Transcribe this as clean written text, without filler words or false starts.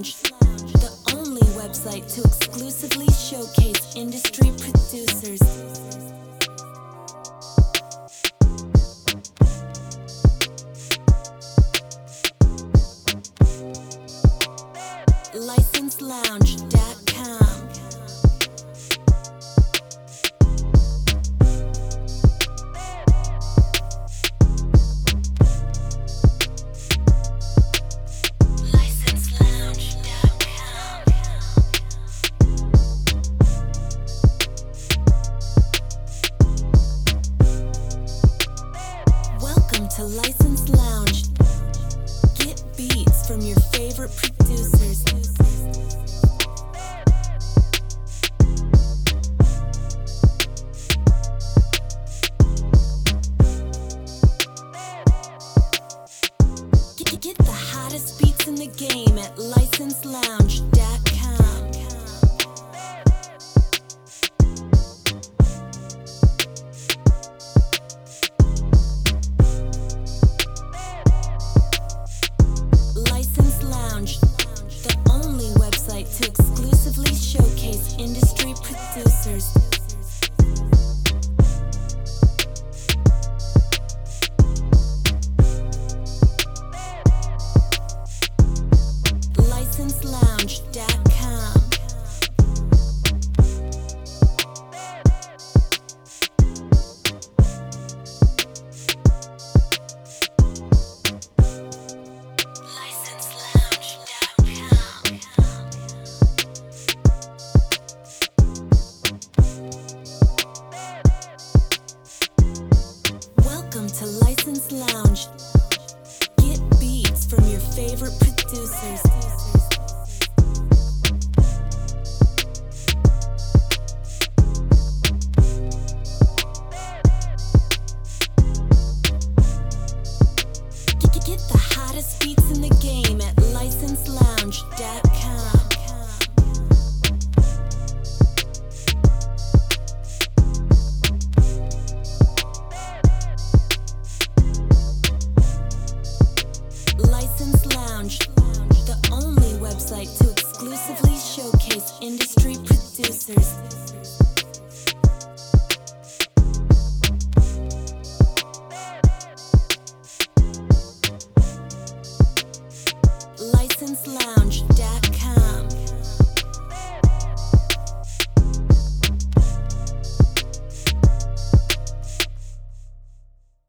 Lounge, the only website to exclusively showcase industry producers. LicensedLounge.com. Welcome to Licensed Lounge. Get beats from your favorite producers. Get the hottest beats in the game at LicensedLounge.com. Licensed Lounge, the only website to exclusively showcase industry producers. LicensedLounge.com. Welcome to Licensed Lounge. Get beats from your favorite producers. Get the hottest beats in the game at LicensedLounge.com. Licensed Lounge, the only website to exclusively showcase industry producers. Licensed Lounge.